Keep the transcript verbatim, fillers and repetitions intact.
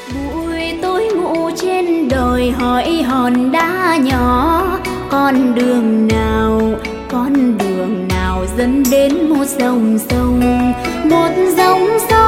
Buổi tôi ngủ trên đồi hỏi hòn đá nhỏ, con đường nào, con đường nào dẫn đến một dòng sông, một dòng sông